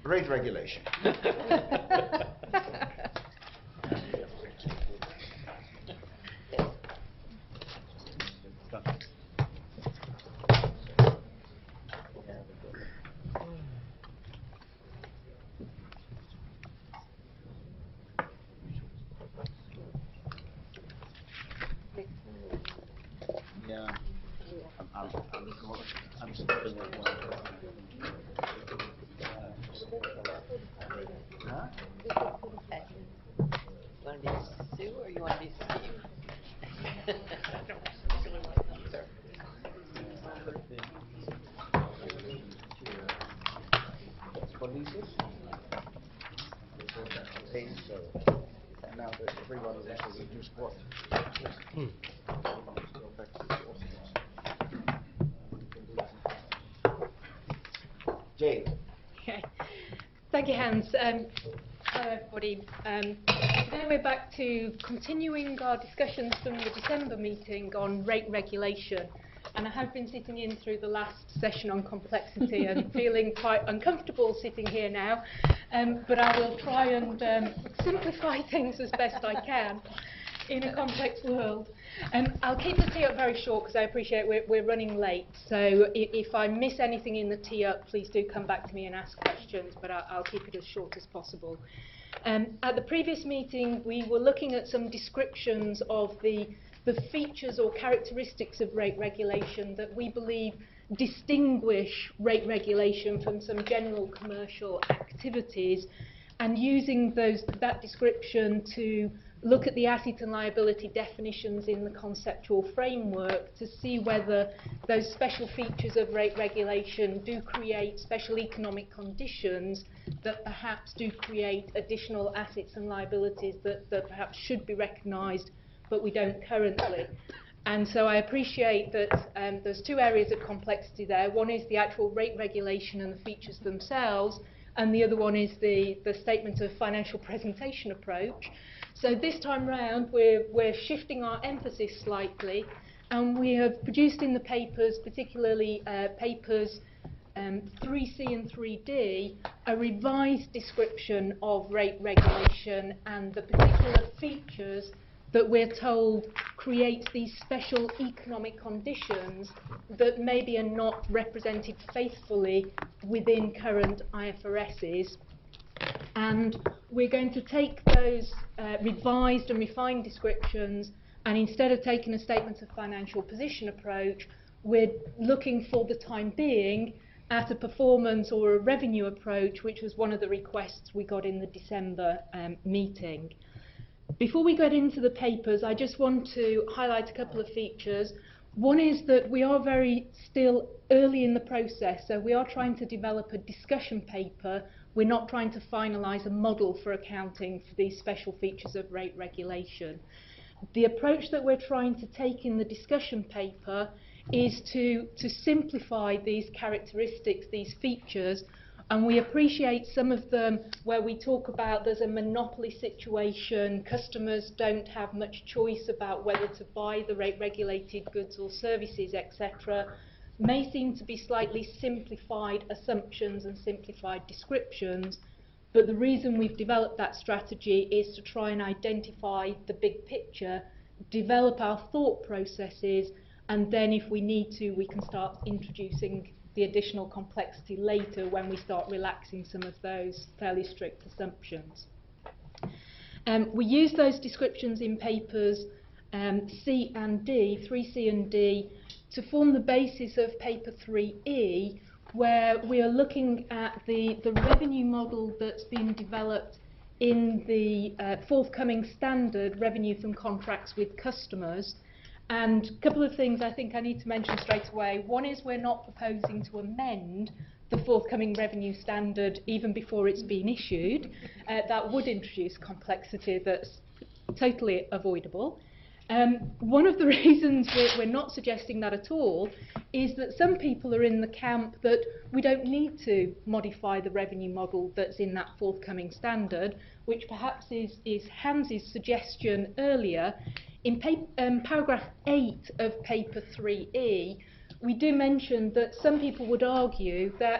Rate regulation. Yeah, I'm skipping it. Huh? You want to be Sue or you want to be Steve? What is this? So now that everyone is just what? Jane. Okay. Thank you, Hans. Hello, everybody. Today we're back to continuing our discussions from the December meeting on rate regulation. And I have been sitting in through the last session on complexity and feeling quite uncomfortable sitting here now. But I will try and simplify things as best I can in a complex world. I'll keep the tee up very short because I appreciate we're running late. So if I miss anything in the tee up, please do come back to me and ask questions, but I'll keep it as short as possible. At the previous meeting, we were looking at some descriptions of the features or characteristics of rate regulation that we believe distinguish rate regulation from some general commercial activities, and using that description to look at the asset and liability definitions in the conceptual framework to see whether those special features of rate regulation do create special economic conditions that perhaps do create additional assets and liabilities that perhaps should be recognised but we don't currently. And so I appreciate that there's two areas of complexity there. One is the actual rate regulation and the features themselves, and the other one is the statement of financial presentation approach. So this time round, we're shifting our emphasis slightly, and we have produced in the papers, particularly papers 3C and 3D, a revised description of rate regulation and the particular features that we're told create these special economic conditions that maybe are not represented faithfully within current IFRSs. And we're going to take those revised and refined descriptions, and instead of taking a statement of financial position approach, we're looking for the time being at a performance or a revenue approach, which was one of the requests we got in the December meeting. Before we get into the papers, I just want to highlight a couple of features. One is that we are very still early in the process, so we are trying to develop a discussion paper. We're not trying to finalise a model for accounting for these special features of rate regulation. The approach that we're trying to take in the discussion paper is to simplify these characteristics, these features, and we appreciate some of them where we talk about there's a monopoly situation, customers don't have much choice about whether to buy the rate regulated goods or services, etc. May seem to be slightly simplified assumptions and simplified descriptions, but the reason we've developed that strategy is to try and identify the big picture, develop our thought processes, and then if we need to, we can start introducing the additional complexity later when we start relaxing some of those fairly strict assumptions. We use those descriptions in papers C and D, 3C and D, to form the basis of paper 3E, where we are looking at the revenue model that's been developed in the forthcoming standard revenue from contracts with customers. And a couple of things I think I need to mention straight away. One is we're not proposing to amend the forthcoming revenue standard even before it's been issued. That would introduce complexity that's totally avoidable. One of the reasons we're not suggesting that at all is that some people are in the camp that we don't need to modify the revenue model that's in that forthcoming standard, which perhaps is Hans's suggestion earlier. In paragraph 8 of paper 3E, we do mention that some people would argue that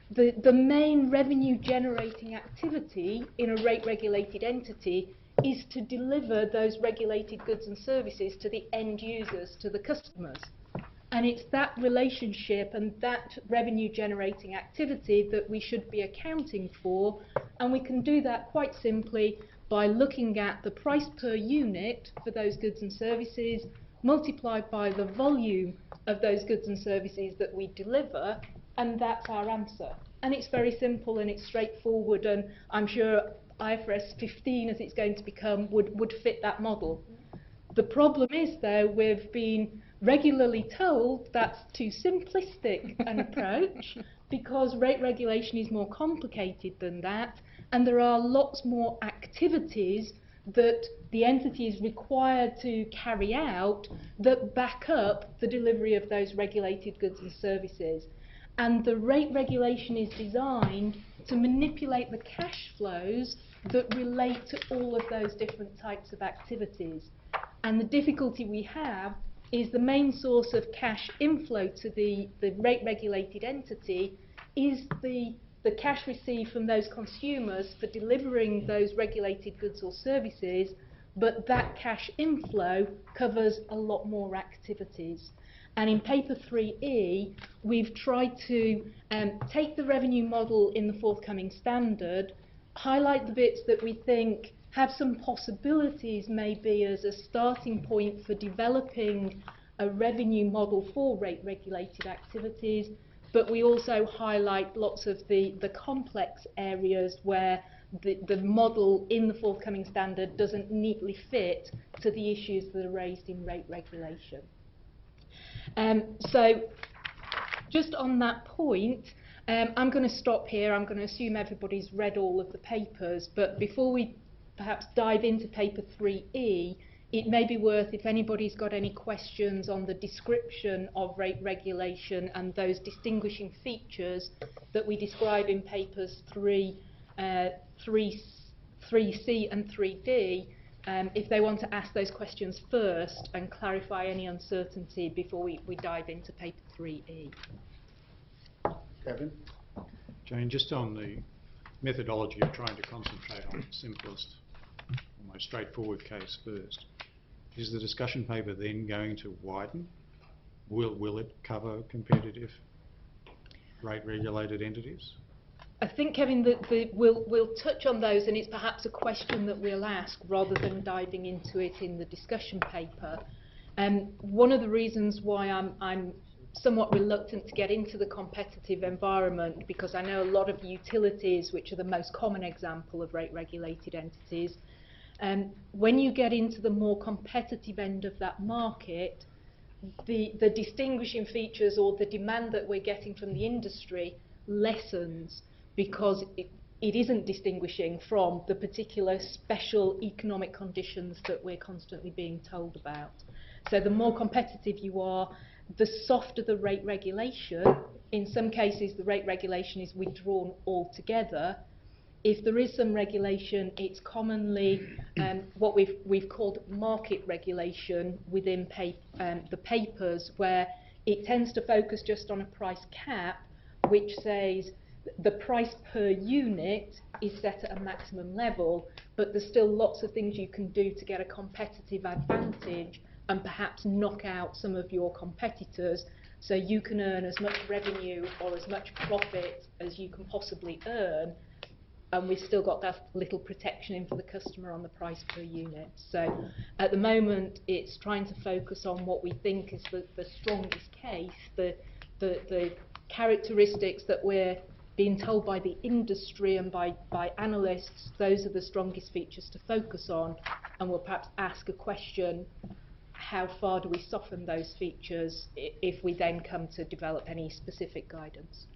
the main revenue generating activity in a rate regulated entity is to deliver those regulated goods and services to the end users, to the customers. And it's that relationship and that revenue generating activity that we should be accounting for, and we can do that quite simply by looking at the price per unit for those goods and services multiplied by the volume of those goods and services that we deliver, and that's our answer. And it's very simple and it's straightforward, and I'm sure IFRS 15, as it's going to become, would fit that model. The problem is, though, we've been regularly told that's too simplistic an approach, because rate regulation is more complicated than that, and there are lots more activities that the entity is required to carry out that back up the delivery of those regulated goods and services. And the rate regulation is designed to manipulate the cash flows that relate to all of those different types of activities. And the difficulty we have is the main source of cash inflow to the rate regulated entity is the cash received from those consumers for delivering those regulated goods or services, but that cash inflow covers a lot more activities. And in paper 3E, we've tried to take the revenue model in the forthcoming standard, highlight the bits that we think have some possibilities maybe as a starting point for developing a revenue model for rate regulated activities, but we also highlight lots of the complex areas where the model in the forthcoming standard doesn't neatly fit to the issues that are raised in rate regulation. So just on that point, I'm going to stop here. I'm going to assume everybody's read all of the papers, but before we perhaps dive into paper 3E, it may be worth, if anybody's got any questions on the description of rate regulation and those distinguishing features that we describe in papers 3C and 3D, if they want to ask those questions first and clarify any uncertainty before we dive into paper 3E. Kevin? Jane, just on the methodology of trying to concentrate on the simplest, most straightforward case first, is the discussion paper then going to widen? Will it cover competitive rate regulated entities? I think, Kevin, that we'll touch on those, and it's perhaps a question that we'll ask rather than diving into it in the discussion paper. One of the reasons why I'm somewhat reluctant to get into the competitive environment, because I know a lot of utilities, which are the most common example of rate regulated entities, when you get into the more competitive end of that market, the distinguishing features or the demand that we're getting from the industry lessens, because it isn't distinguishing from the particular special economic conditions that we're constantly being told about. So the more competitive you are, the softer the rate regulation. In some cases, the rate regulation is withdrawn altogether. If there is some regulation, it's commonly what we've called market regulation within the papers, where it tends to focus just on a price cap, which says the price per unit is set at a maximum level, but there's still lots of things you can do to get a competitive advantage and perhaps knock out some of your competitors, so you can earn as much revenue or as much profit as you can possibly earn, and we've still got that little protection in for the customer on the price per unit. So at the moment, it's trying to focus on what we think is the strongest case, the characteristics that we're being told by the industry and by analysts, those are the strongest features to focus on, and we'll perhaps ask a question: how far do we soften those features if we then come to develop any specific guidance?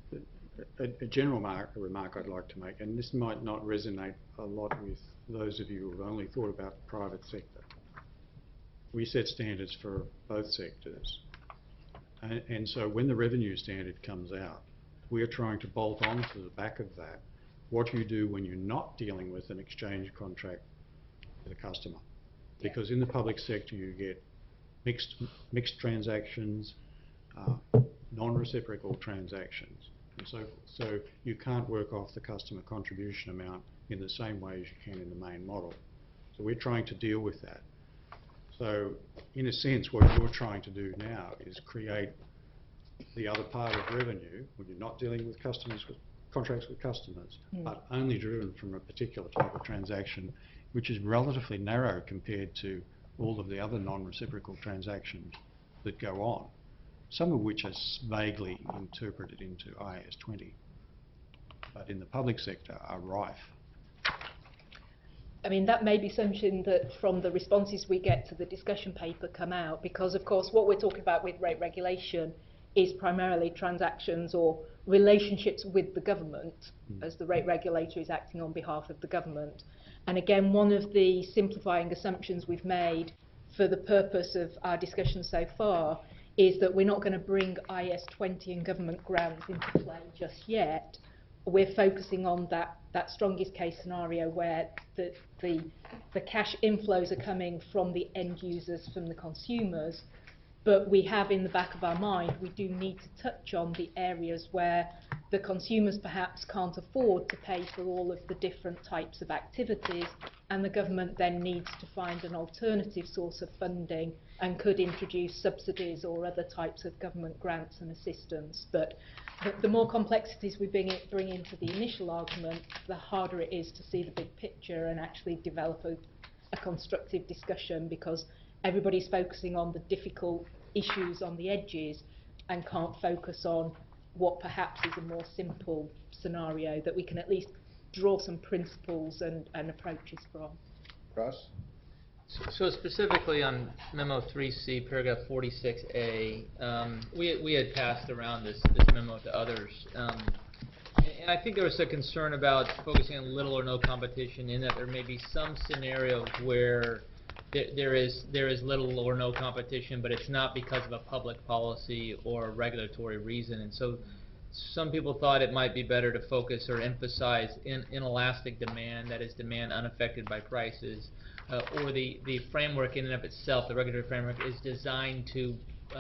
A general remark I'd like to make, and this might not resonate a lot with those of you who've only thought about the private sector. We set standards for both sectors, and so when the revenue standard comes out, we're trying to bolt on to the back of that what you do when you're not dealing with an exchange contract with a customer. Because in the public sector you get mixed transactions, non-reciprocal transactions. and so forth. So you can't work off the customer contribution amount in the same way as you can in the main model. So we're trying to deal with that. So in a sense, what you're trying to do now is create the other part of revenue when you're not dealing with customers, with contracts with customers, but only driven from a particular type of transaction, which is relatively narrow compared to all of the other non-reciprocal transactions that go on, some of which are vaguely interpreted into IAS 20, but in the public sector are rife. I mean, that may be something that from the responses we get to the discussion paper come out, because of course what we're talking about with rate regulation is primarily transactions or relationships with the government, as the rate regulator is acting on behalf of the government. And again, one of the simplifying assumptions we've made for the purpose of our discussion so far is that we're not going to bring IAS 20 and government grants into play just yet. We're focusing on that strongest case scenario where the cash inflows are coming from the end users, from the consumers, but we have in the back of our mind, we do need to touch on the areas where the consumers perhaps can't afford to pay for all of the different types of activities, and the government then needs to find an alternative source of funding and could introduce subsidies or other types of government grants and assistance. But the more complexities we bring into the initial argument, the harder it is to see the big picture and actually develop a constructive discussion, because everybody's focusing on the difficult issues on the edges and can't focus on what perhaps is a more simple scenario that we can at least draw some principles and approaches from. Russ? So specifically on Memo 3C, paragraph 46A, we had passed around this memo to others. And I think there was a concern about focusing on little or no competition, in that there may be some scenarios where there is little or no competition, but it's not because of a public policy or a regulatory reason. And so some people thought it might be better to focus or emphasize inelastic demand, that is demand unaffected by prices, or the framework in and of itself, the regulatory framework, is designed to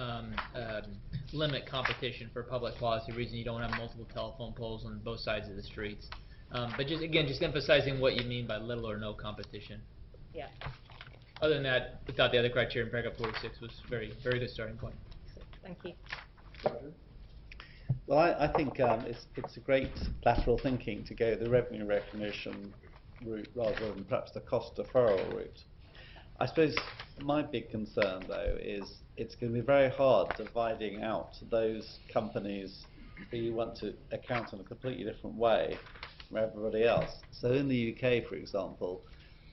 limit competition for public policy reasons. You don't have multiple telephone poles on both sides of the streets. But just emphasizing what you mean by little or no competition. Yeah. Other than that, we thought the other criteria in paragraph 46 was very good starting point. Thank you. Roger? Well, I think it's a great lateral thinking to go the revenue recognition route rather than perhaps the cost deferral route. I suppose my big concern, though, is it's going to be very hard dividing out those companies who you want to account in a completely different way from everybody else. So in the UK, for example,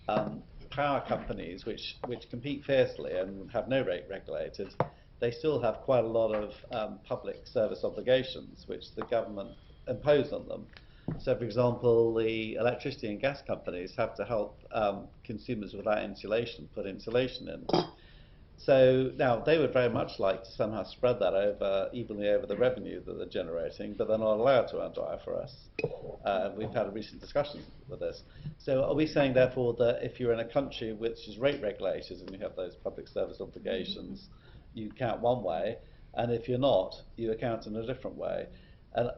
power companies which compete fiercely and have no rate regulated, they still have quite a lot of public service obligations which the government impose on them. So, for example, the electricity and gas companies have to help consumers without insulation put insulation in. So now they would very much like to somehow spread that evenly over the revenue that they're generating, but they're not allowed to under IFRS. We've had a recent discussion with this. So are we saying, therefore, that if you're in a country which is rate regulated and you have those public service obligations, you count one way, and if you're not, you account in a different way? And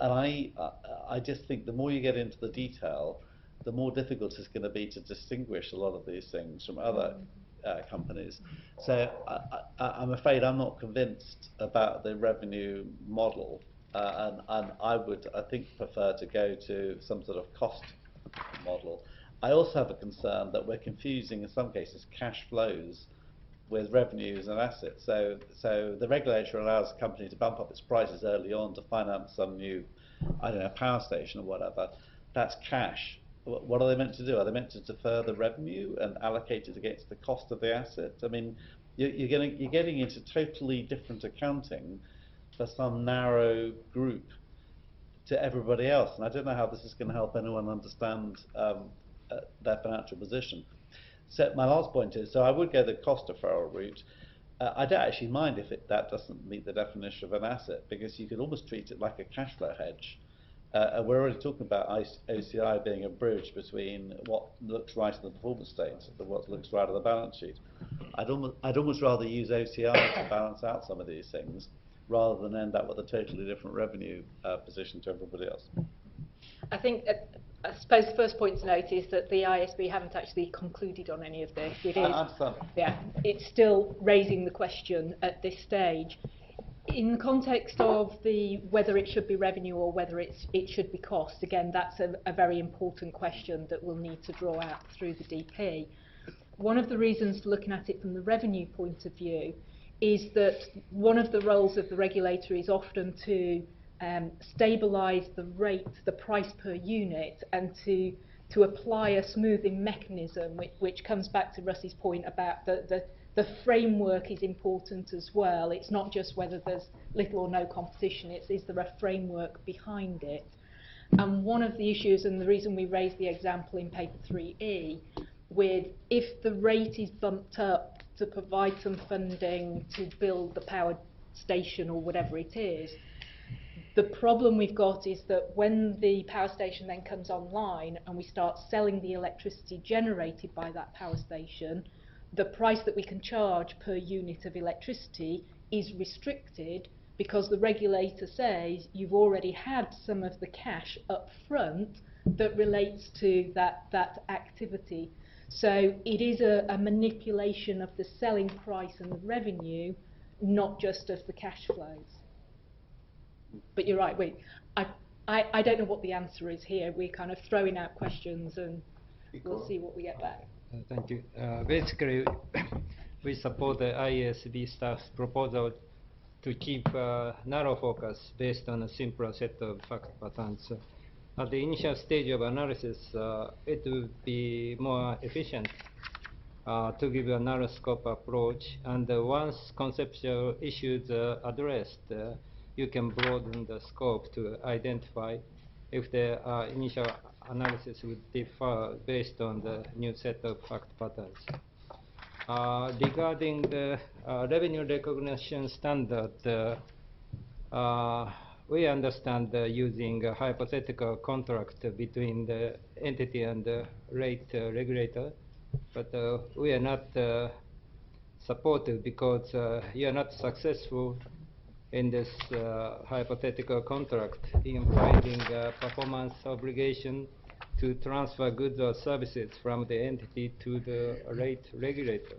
I just think the more you get into the detail, the more difficult it's going to be to distinguish a lot of these things from other companies. So I'm afraid I'm not convinced about the revenue model, and I would, I think, prefer to go to some sort of cost model. I also have a concern that we're confusing, in some cases, cash flows with revenues and assets. So the regulator allows a company to bump up its prices early on to finance some new, I don't know, power station or whatever. That's cash. What are they meant to do? Are they meant to defer the revenue and allocate it against the cost of the asset? I mean, you're getting into totally different accounting for some narrow group to everybody else, and I don't know how this is going to help anyone understand their financial position. So my last point is, so I would go the cost deferral route. I don't actually mind if that doesn't meet the definition of an asset, because you could almost treat it like a cash flow hedge. And we're already talking about OCI being a bridge between what looks right in the performance statement and what looks right on the balance sheet. I'd almost rather use OCI to balance out some of these things, rather than end up with a totally different revenue position to everybody else. I think, I suppose the first point to note is that the ISB haven't actually concluded on any of this. It I is, understand. yeah, it's still raising the question at this stage. In the context of whether it should be revenue or whether it should be cost, again, that's a very important question that we'll need to draw out through the DP. One of the reasons for looking at it from the revenue point of view is that one of the roles of the regulator is often to stabilise the rate, the price per unit, and to apply a smoothing mechanism, which comes back to Russ's point about the framework is important as well. It's not just whether there's little or no competition, it's is there a framework behind it. And one of the issues, and the reason we raised the example in paper 3E, with if the rate is bumped up to provide some funding to build the power station or whatever it is, the problem we've got is that when the power station then comes online and we start selling the electricity generated by that power station, the price that we can charge per unit of electricity is restricted because the regulator says you've already had some of the cash up front that relates to that activity. So it is a manipulation of the selling price and the revenue, not just of the cash flows. But you're right, I don't know what the answer is here. We're kind of throwing out questions and we'll see what we get back. Thank you. Basically, we support the IASB staff's proposal to keep narrow focus based on a simpler set of fact patterns. At the initial stage of analysis, it would be more efficient to give a narrow scope approach, and once conceptual issues are addressed, you can broaden the scope to identify if the initial analysis would differ based on the new set of fact patterns. Regarding the revenue recognition standard, we understand using a hypothetical contract between the entity and the rate regulator, but we are not supportive because you are not successful in this hypothetical contract in finding a performance obligation to transfer goods or services from the entity to the rate regulator.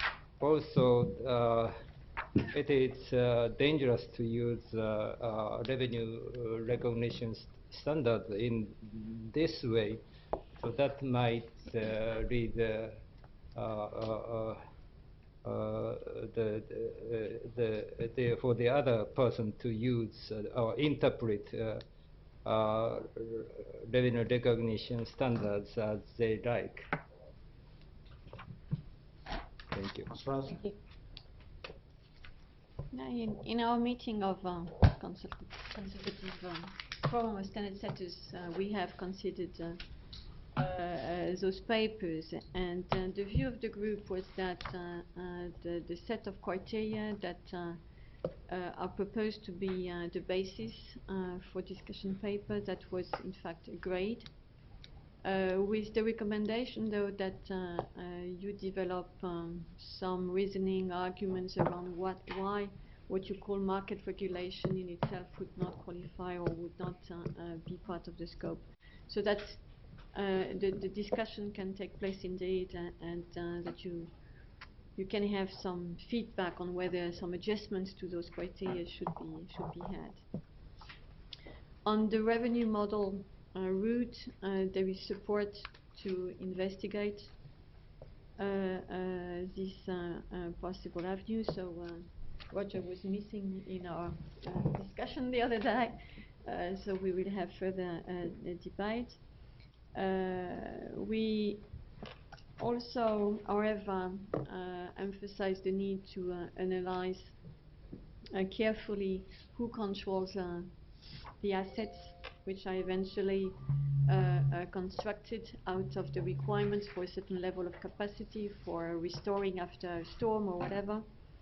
Also, it is dangerous to use revenue recognition standard in this way, so that might lead for the other person to use or interpret revenue recognition standards as they like. Thank you. Thank you. Now, in our meeting of consultative forum of standard setters, we have considered those papers, and the view of the group was that the set of criteria that are proposed to be the basis for discussion paper, that was in fact agreed, with the recommendation though that you develop some reasoning arguments around why what you call market regulation in itself would not qualify or would not be part of the scope. So that the discussion can take place indeed, and that you can have some feedback on whether some adjustments to those criteria should be had. On the revenue model route, there is support to investigate this possible avenue. So Roger was missing in our discussion the other day, so we will have further debate. We also, however, emphasize the need to analyze carefully who controls the assets which are eventually constructed out of the requirements for a certain level of capacity for restoring after a storm or whatever.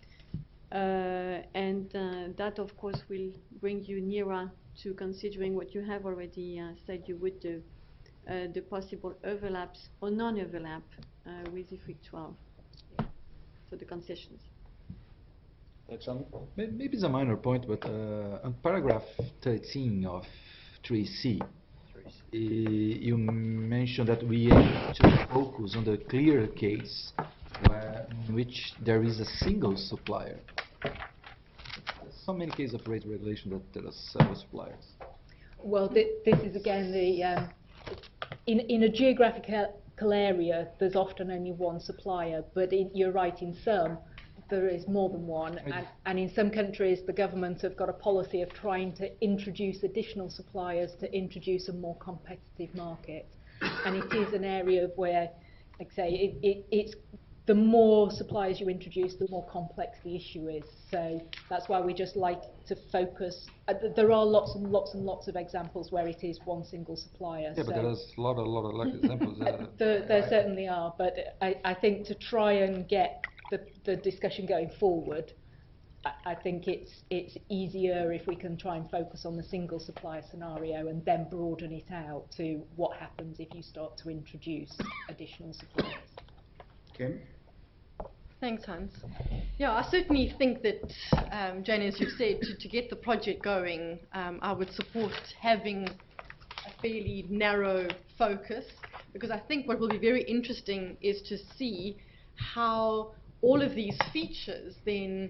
And that, of course, will bring you nearer to considering what you have already said you would do, the possible overlaps or non-overlap with IFRIC 12 for the concessions. Maybe it's a minor point, but on paragraph 13 of 3C, you mentioned that we aim to focus on the clear case in which there is a single supplier. So many cases of rate regulation that there are several suppliers. Well, this is again the in a geographical area, there's often only one supplier, but you're right, in some there is more than one, and in some countries the government have got a policy of trying to introduce additional suppliers to introduce a more competitive market, and it is an area where, like I say, it's the more suppliers you introduce, the more complex the issue is. So that's why we just like to focus. There are lots and lots and lots of examples where it is one single supplier. Yeah, so but there's a lot of like examples. there certainly are, but I think to try and get the discussion going forward, I think it's easier if we can try and focus on the single supplier scenario and then broaden it out to what happens if you start to introduce additional suppliers. Kim? Thanks, Hans. Yeah, I certainly think that, Jane, as you said, to get the project going, I would support having a fairly narrow focus, because I think what will be very interesting is to see how all of these features then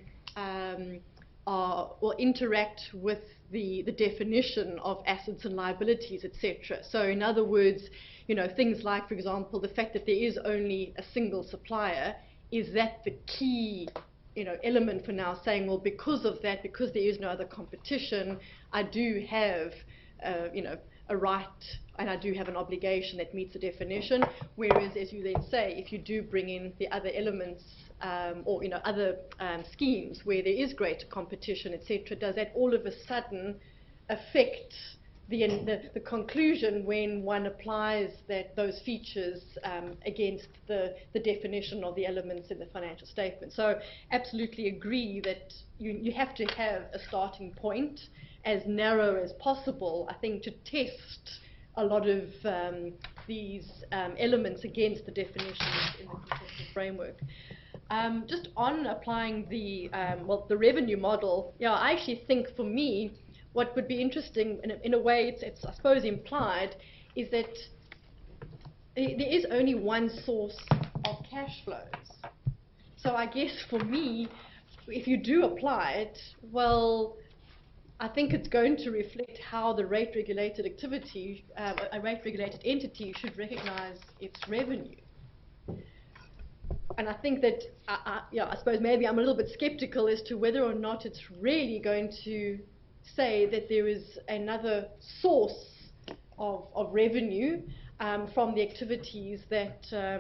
will interact with the definition of assets and liabilities, etc. So in other words, things like, for example, the fact that there is only a single supplier. Is that the key, element for now saying, well, because of that, because there is no other competition, I do have, a right and I do have an obligation that meets the definition. Whereas, as you then say, if you do bring in the other elements or other schemes where there is greater competition, etc., does that all of a sudden affect the conclusion when one applies those features against the definition of the elements in the financial statement? So absolutely agree that you have to have a starting point as narrow as possible, I think, to test a lot of these elements against the definitions in the competitive framework. Just on applying the revenue model, I actually think for me, what would be interesting, in a way it's I suppose implied, is that there is only one source of cash flows. So I guess for me, if you do apply it, well, I think it's going to reflect how the rate-regulated activity, a rate-regulated entity should recognize its revenue. And I think that, I suppose maybe I'm a little bit skeptical as to whether or not it's really going to say that there is another source of revenue from the activities that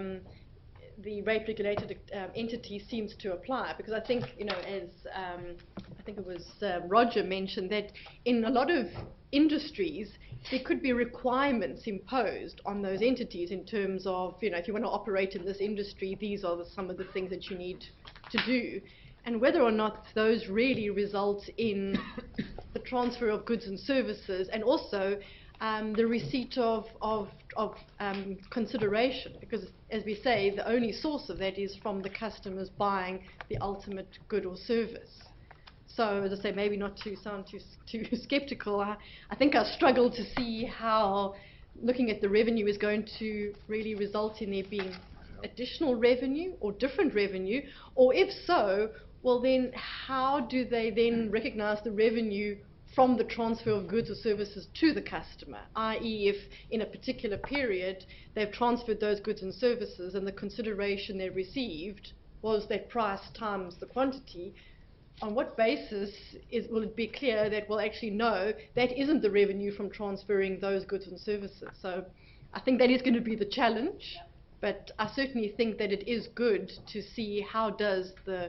the rate-regulated entity seems to apply. Because I think, as I think it was Roger mentioned, that in a lot of industries there could be requirements imposed on those entities in terms of, if you want to operate in this industry, these are some of the things that you need to do. And whether or not those really result in the transfer of goods and services, and also the receipt of consideration, because, as we say, the only source of that is from the customers buying the ultimate good or service. So, as I say, maybe not to sound too skeptical, I think I struggle to see how looking at the revenue is going to really result in there being additional revenue or different revenue, or if so, well then how do they then recognize the revenue from the transfer of goods or services to the customer, i.e. if in a particular period they've transferred those goods and services and the consideration they received was that price times the quantity, on what basis will it be clear that, well, actually no, that isn't the revenue from transferring those goods and services? So I think that is going to be the challenge, but I certainly think that it is good to see how does the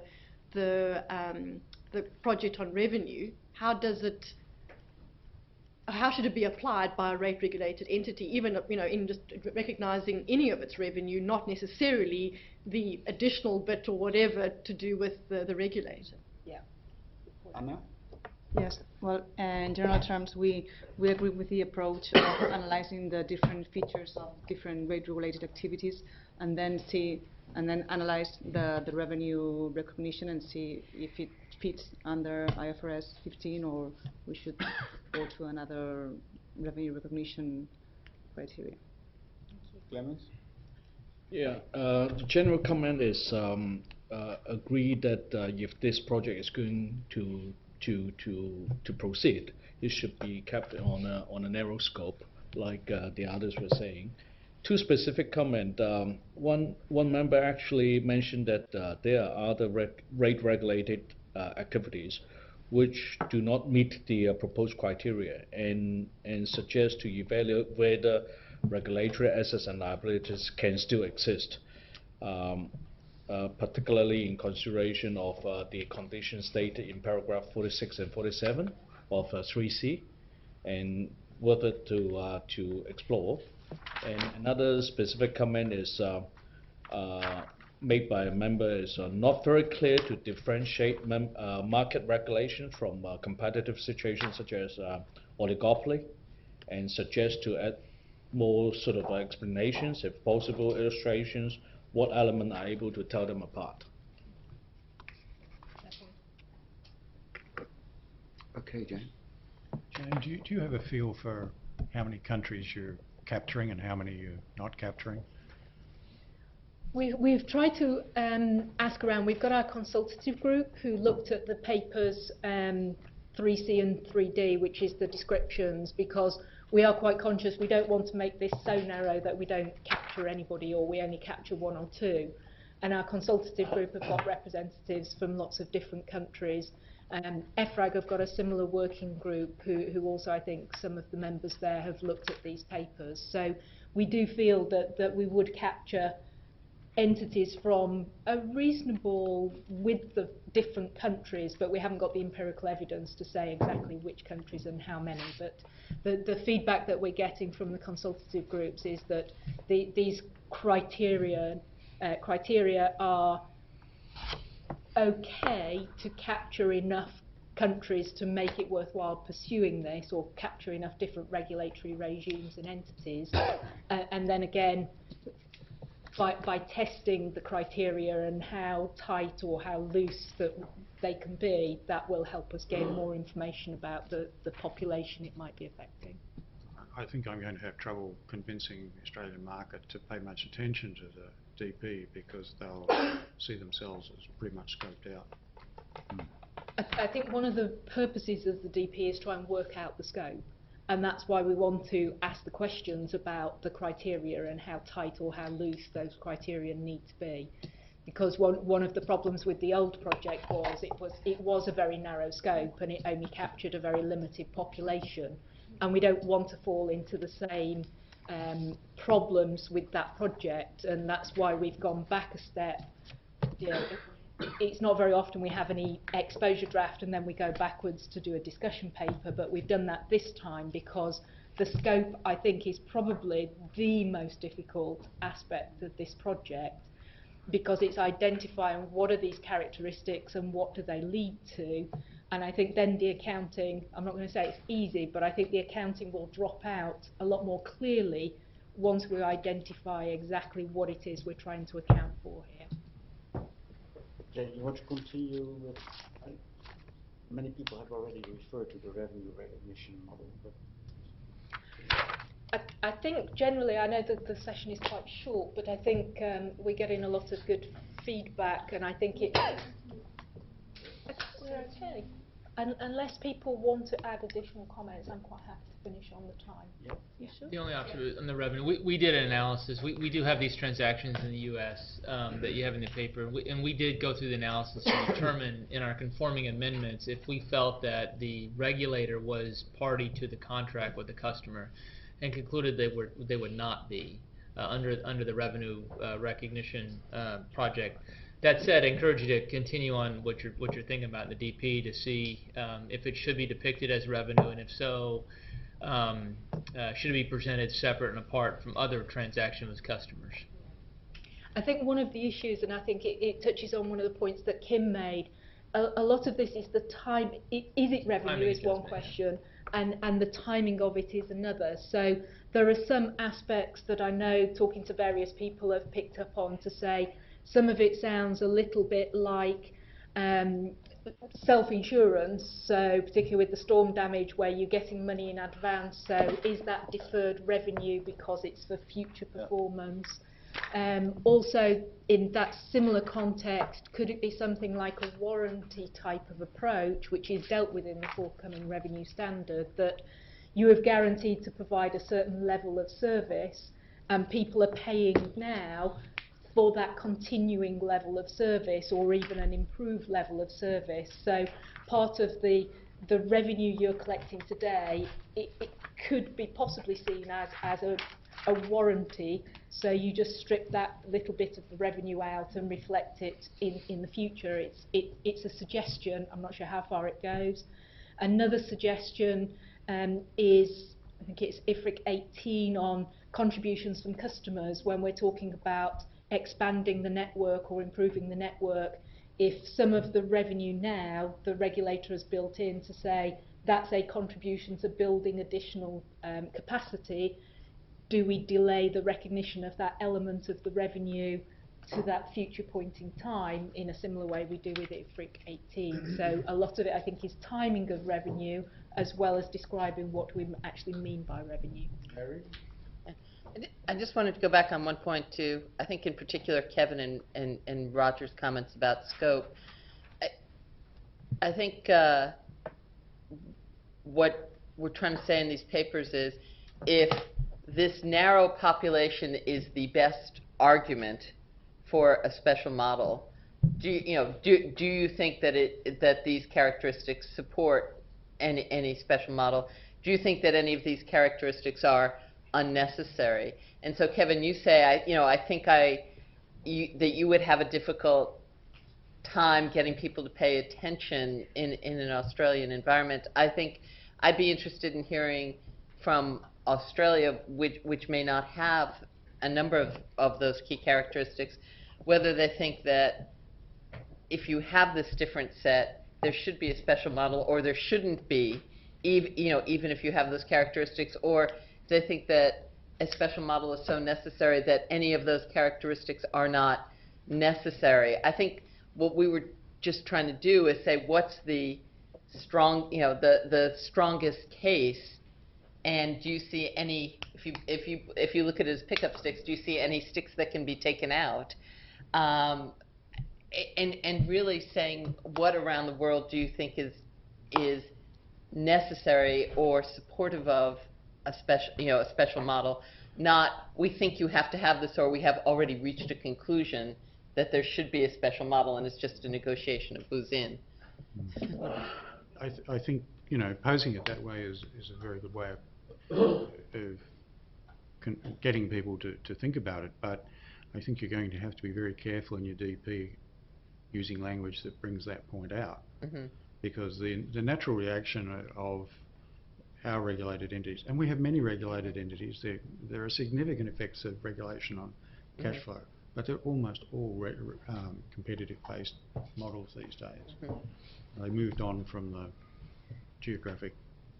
project on revenue, how should it be applied by a rate-regulated entity, even in just recognizing any of its revenue, not necessarily the additional bit or whatever to do with the regulator. Yeah. Anna? Yes, well, in general terms, we agree with the approach of analyzing the different features of different rate-regulated activities, and then analyze the revenue recognition and see if it fits under IFRS 15 or we should go to another revenue recognition criteria. Clemens? Yeah, the general comment is agree that if this project is going to proceed, it should be kept on a narrow scope, like the others were saying. Two specific comment. One member actually mentioned that there are other rate-regulated activities which do not meet the proposed criteria, and suggest to evaluate whether regulatory assets and liabilities can still exist, particularly in consideration of the conditions stated in paragraph 46 and 47 of 3C, and whether to explore. And another specific comment is made by a member is not very clear to differentiate market regulation from competitive situations such as oligopoly, and suggest to add more sort of explanations, if possible, illustrations, what elements are able to tell them apart. Okay, Jane. Jane, do you have a feel for how many countries you're capturing and how many you're not capturing? We've tried to ask around. We've got our consultative group who looked at the papers 3C and 3D, which is the descriptions, because we are quite conscious we don't want to make this so narrow that we don't capture anybody or we only capture one or two. And our consultative group have got representatives from lots of different countries. EFRAG have got a similar working group who also, I think, some of the members there have looked at these papers. So we do feel that we would capture entities from a reasonable width of different countries, but we haven't got the empirical evidence to say exactly which countries and how many. But the feedback that we're getting from the consultative groups is that these criteria are okay to capture enough countries to make it worthwhile pursuing this, or capture enough different regulatory regimes and entities, and then again, by testing the criteria and how tight or how loose that they can be, that will help us gain more information about the population it might be affecting. I think I'm going to have trouble convincing the Australian market to pay much attention to the DP, because they'll see themselves as pretty much scoped out. I think one of the purposes of the DP is try and work out the scope. And that's why we want to ask the questions about the criteria and how tight or how loose those criteria need to be. Because one of the problems with the old project was it was a very narrow scope and it only captured a very limited population. And we don't want to fall into the same problems with that project, and that's why we've gone back a step. You know, it's not very often we have any exposure draft and then we go backwards to do a discussion paper, but we've done that this time because the scope, I think, is probably the most difficult aspect of this project, because it's identifying what are these characteristics and what do they lead to. And I think then the accounting, I'm not going to say it's easy, but I think the accounting will drop out a lot more clearly once we identify exactly what it is we're trying to account for here. Okay, you want to continue with, many people have already referred to the revenue recognition model, but I think generally, I know that the session is quite short, but I think we're getting a lot of good feedback, and I think we're okay. Unless people want to add additional comments, I'm quite happy to finish on the time. Yep. You sure? The only option on the revenue, we did an analysis. We do have these transactions in the U.S. That you have in the paper, and we did go through the analysis to determine in our conforming amendments if we felt that the regulator was party to the contract with the customer, and concluded they would not be under the revenue recognition project. That said, I encourage you to continue on what you're thinking about in the DP to see if it should be depicted as revenue, and if so, should it be presented separate and apart from other transactions with customers. I think one of the issues, and I think it touches on one of the points that Kim made, a lot of this is the time. Is it revenue Timing is one adjustment, yeah. question, and the timing of it is another. So there are some aspects that I know, talking to various people, have picked up on to say some of it sounds a little bit like self-insurance, so particularly with the storm damage where you're getting money in advance, so is that deferred revenue because it's for future performance? Also, in that similar context, could it be something like a warranty type of approach, which is dealt with in the forthcoming revenue standard, that you have guaranteed to provide a certain level of service and people are paying now for that continuing level of service or even an improved level of service? So part of the revenue you're collecting today, it could be possibly seen as a warranty, so you just strip that little bit of the revenue out and reflect it in the future. It's a suggestion, I'm not sure how far it goes. Another suggestion is, I think it's IFRIC 18 on contributions from customers when we're talking about expanding the network or improving the network. If some of the revenue now, the regulator has built in to say that's a contribution to building additional capacity, do we delay the recognition of that element of the revenue to that future point in time in a similar way we do with IFRIC 18? So a lot of it, I think, is timing of revenue as well as describing what we actually mean by revenue. Mary? I just wanted to go back on one point to, I think in particular, Kevin and Roger's comments about scope. I think what we're trying to say in these papers is, if this narrow population is the best argument for a special model, do you think that these characteristics support any special model? Do you think that any of these characteristics are unnecessary? And so, Kevin, you say, I think that you would have a difficult time getting people to pay attention in an Australian environment. I think I'd be interested in hearing from Australia, which may not have a number of those key characteristics, whether they think that if you have this different set, there should be a special model, or there shouldn't be, even if you have those characteristics, or they think that a special model is so necessary that any of those characteristics are not necessary. I think what we were just trying to do is say, what's the the strongest case, and do you see any, if you look at it as pickup sticks, do you see any sticks that can be taken out? And really saying, what around the world do you think is necessary or supportive of a special model? Not, we think you have to have this, or we have already reached a conclusion that there should be a special model and it's just a negotiation of who's in. I think, posing it that way is a very good way of getting people to think about it. But I think you're going to have to be very careful in your DP using language that brings that point out. Mm-hmm. Because the natural reaction of our regulated entities, and we have many regulated entities, there are significant effects of regulation on cash flow, but they're almost all competitive-based models these days. Mm-hmm. They moved on from the geographic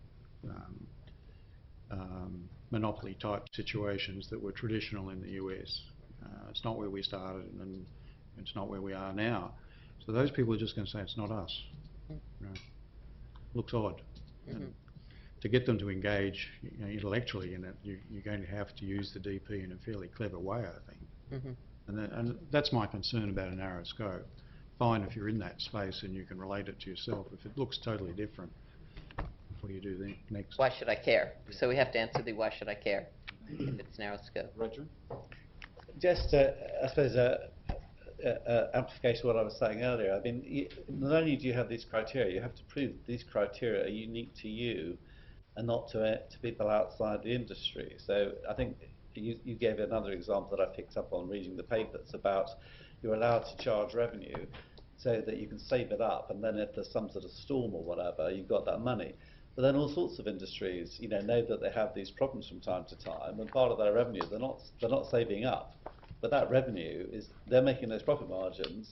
monopoly-type situations that were traditional in the US. It's not where we started, and it's not where we are now. So those people are just going to say, it's not us. Looks odd. Mm-hmm. And to get them to engage intellectually in it, you're going to have to use the DP in a fairly clever way, I think. Mm-hmm. And that's my concern about a narrow scope. Fine if you're in that space and you can relate it to yourself. If it looks totally different, what do you do then next? Why should I care? So we have to answer the why should I care if it's narrow scope. Roger? Just, I suppose, amplification of what I was saying earlier. I mean, not only do you have these criteria, you have to prove that these criteria are unique to you and not to people outside the industry. So I think you gave another example that I picked up on reading the papers about you're allowed to charge revenue so that you can save it up, and then if there's some sort of storm or whatever, you've got that money. But then all sorts of industries, know that they have these problems from time to time, and part of their revenue they're not saving up, but that revenue is they're making those profit margins,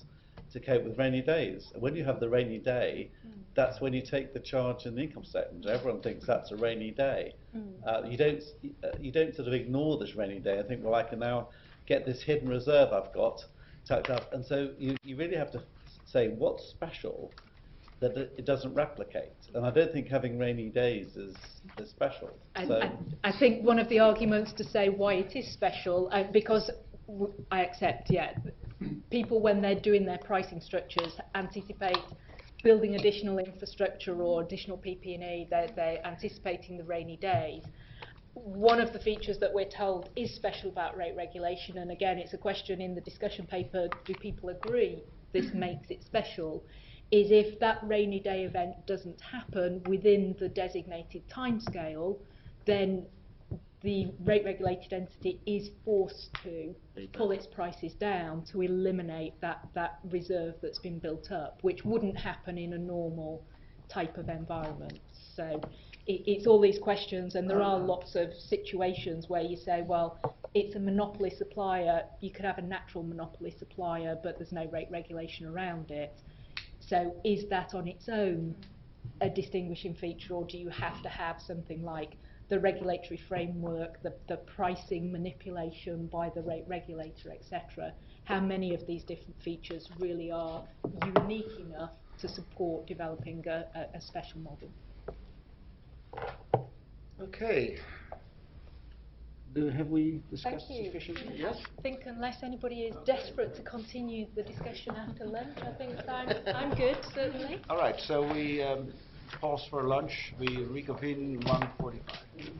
to cope with rainy days. When you have the rainy day, that's when you take the charge in the income statement. Everyone thinks that's a rainy day. You don't sort of ignore this rainy day and think, well, I can now get this hidden reserve I've got tucked up. And so you really have to say what's special that it doesn't replicate. And I don't think having rainy days is special. I think one of the arguments to say why it is special, because I accept, people when they're doing their pricing structures anticipate building additional infrastructure or additional PP&E, they're anticipating the rainy days. One of the features that we're told is special about rate regulation, and again it's a question in the discussion paper, do people agree this makes it special, is if that rainy day event doesn't happen within the designated timescale, then the rate regulated entity is forced to pull its prices down to eliminate that reserve that's been built up, which wouldn't happen in a normal type of environment. So it's all these questions, and there are lots of situations where you say, well, it's a monopoly supplier, you could have a natural monopoly supplier, but there's no rate regulation around it. So is that on its own a distinguishing feature, or do you have to have something like the regulatory framework, the pricing manipulation by the rate regulator, etc.? How many of these different features really are unique enough to support developing a special model? Okay. Have we discussed Thank you. sufficiently? Yes? I think unless anybody is desperate to continue the discussion after lunch, I think I'm good, certainly. All right, so we pause for lunch. We reconvene 1:45.